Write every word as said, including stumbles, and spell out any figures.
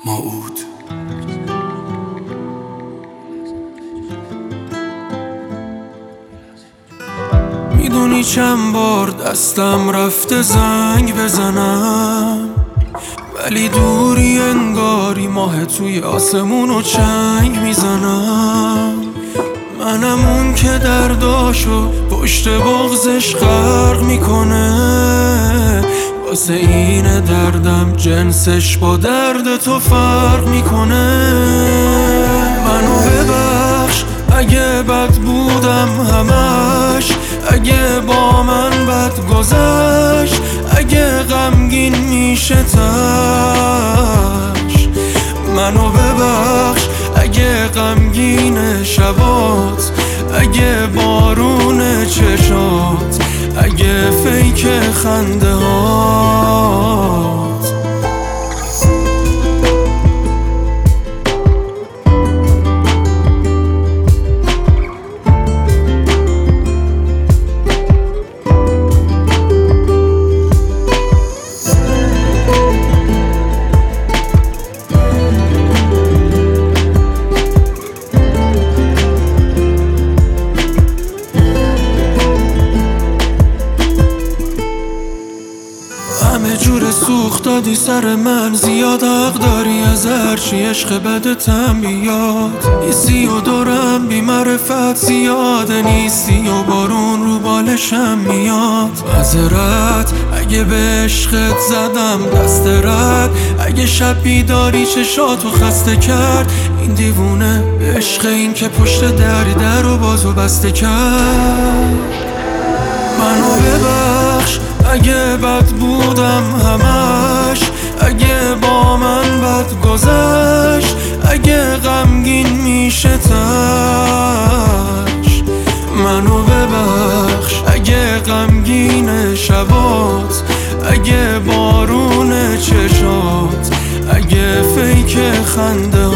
موعود. میدونی چند بار دستم رفته زنگ بزنم، ولی دوری انگاری ماه توی آسمون و چنگ میزنم. منم اون که درداشو پشت بغزش غرق میکنه، واسه این دردم جنسش با درد تو فرق میکنه. منو ببخش اگه بد بودم همش، اگه با من بد گذشت، اگه غمگین میشه تش. منو ببخش اگه غمگین شبات، اگه بارون چشات، اگه فیک خنده هات. همه جور سوخت دادی سر من، زیاد حق داری از هرچی عشق بدتم بیاد. نیستی و دورم بی معرفت زیاده، نیستی و بارون رو بالشم میاد. معذرت اگه به عشقت زدم دست رد، اگه شب بیداری چشاتو خسته کرد. این دیوونه به عشق این که پشت دری در و بازو بسته کرد. منو ببخش اگه بد بودم همش، اگه با من بد گذشت، اگه غمگین میشه تش. منو ببخش اگه غمگین شبات، اگه بارون چشات، اگه فیک خنده